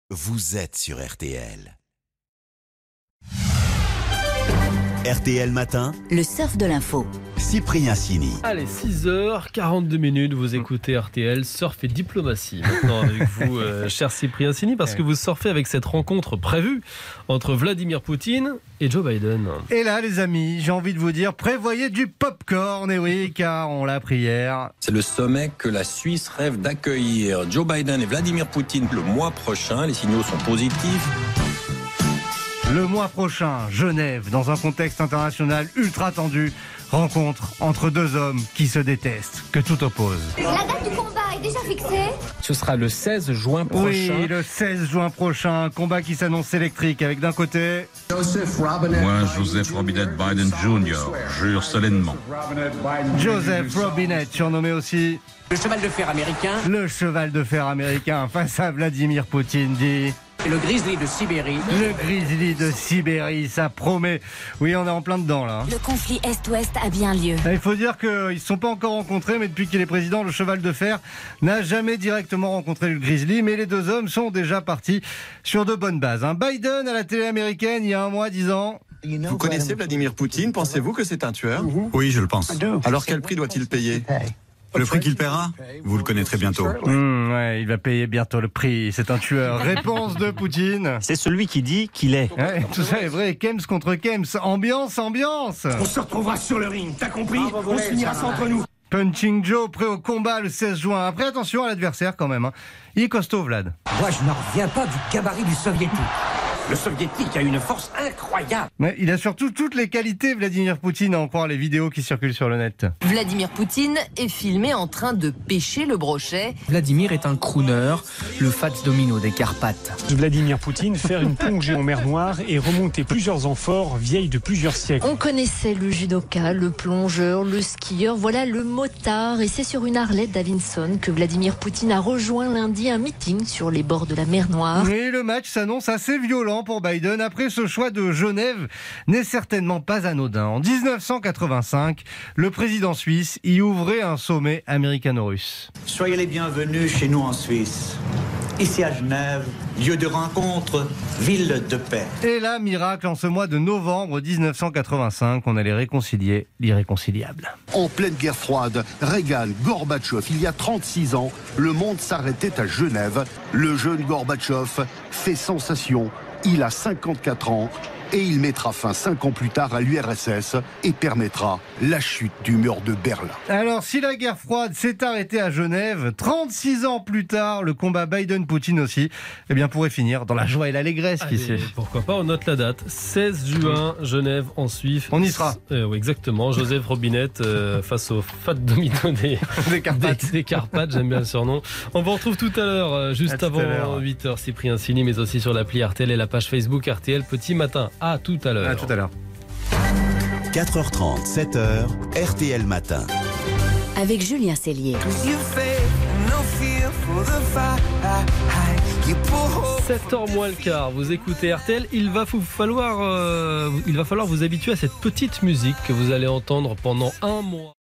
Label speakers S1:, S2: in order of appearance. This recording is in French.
S1: vous êtes sur RTL. RTL Matin,
S2: le surf de l'info.
S1: Cyprien Sini.
S3: Allez, 6h42, vous écoutez RTL, surf et diplomatie. Maintenant avec vous, cher Cyprien Sini, parce que vous surfez avec cette rencontre prévue entre Vladimir Poutine et Joe Biden.
S4: Et là, les amis, j'ai envie de vous dire, prévoyez du popcorn, et oui, car on l'a appris hier.
S5: C'est le sommet que la Suisse rêve d'accueillir. Joe Biden et Vladimir Poutine le mois prochain. Les signaux sont positifs.
S4: Le mois prochain, Genève, dans un contexte international ultra tendu, rencontre entre deux hommes qui se détestent, que tout oppose.
S6: La date du combat est déjà fixée.
S7: Ce sera le 16 juin prochain.
S4: Oui, le 16 juin prochain, combat qui s'annonce électrique avec d'un côté...
S8: Moi, Joseph Robinette Biden Jr., jure solennellement.
S4: Joseph Robinette, surnommé aussi...
S7: Le cheval de fer américain.
S4: Le cheval de fer américain face à Vladimir Poutine, dit...
S7: Et le grizzly de Sibérie.
S4: Le grizzly de Sibérie, ça promet. Oui, on est en plein dedans, là.
S2: Le conflit Est-Ouest a bien lieu.
S4: Il faut dire qu'ils ne se sont pas encore rencontrés, mais depuis qu'il est président, le cheval de fer n'a jamais directement rencontré le grizzly, mais les deux hommes sont déjà partis sur de bonnes bases. Biden à la télé américaine, il y a un mois, disant...
S9: Vous connaissez Vladimir Poutine? Pensez-vous que c'est un tueur?
S8: Oui, je le pense.
S9: Alors quel prix doit-il payer? Le prix qu'il paiera, vous le connaîtrez bientôt.
S4: Ouais, il va payer bientôt le prix, c'est un tueur. Réponse de Poutine.
S10: C'est celui qui dit qu'il est.
S4: Ouais, tout ça est vrai, Kems contre Kems, ambiance.
S11: On se retrouvera sur le ring, t'as compris? On se finira ça entre nous.
S4: Punching Joe, prêt au combat le 16 juin. Après, attention à l'adversaire quand même. Il est costaud, Vlad.
S7: Moi, je n'en reviens pas du gabarit du soviétique. Le soviétique a une force incroyable.
S4: Mais il a surtout toutes les qualités, Vladimir Poutine, à en croire les vidéos qui circulent sur le net.
S12: Vladimir Poutine est filmé en train de pêcher le brochet.
S7: Vladimir est un crooner, le Fats Domino des Carpates.
S13: Vladimir Poutine faire une plongée en mer Noire et remonter plusieurs amphores vieilles de plusieurs siècles.
S14: On connaissait le judoka, le plongeur, le skieur, voilà le motard. Et c'est sur une Harley Davidson que Vladimir Poutine a rejoint lundi un meeting sur les bords de la mer Noire.
S4: Et le match s'annonce assez violent pour Biden. Après, ce choix de Genève n'est certainement pas anodin. En 1985, le président suisse y ouvrait un sommet américano-russe.
S15: Soyez les bienvenus chez nous en Suisse. Ici à Genève, lieu de rencontre, ville de paix.
S4: Et là, miracle, en ce mois de novembre 1985, on allait réconcilier l'irréconciliable.
S16: En pleine guerre froide, Reagan, Gorbatchev, il y a 36 ans, le monde s'arrêtait à Genève. Le jeune Gorbatchev fait sensation. Il a 54 ans et il mettra fin 5 ans plus tard à l'URSS et permettra la chute du mur de Berlin.
S4: Alors, si la guerre froide s'est arrêtée à Genève, 36 ans plus tard, le combat Biden-Poutine aussi, pourrait finir dans la joie et l'allégresse.
S3: Allez, qui sait. Pourquoi pas, on note la date. 16 juin, Genève, en Suisse.
S4: On y sera.
S3: Oui, exactement. Joseph Robinette face au Fat Domino des Carpates. Des Carpates, j'aime bien le surnom. On vous retrouve tout à l'heure, juste avant 8h, Cyprien Sini, mais aussi sur l'appli RTL et la page Facebook RTL Petit Matin. À tout à l'heure.
S4: À tout à l'heure.
S1: 4h30, 7h, RTL Matin.
S2: Avec Julien Cellier.
S3: 7h moins le quart, vous écoutez RTL. Il va falloir vous habituer à cette petite musique que vous allez entendre pendant un mois.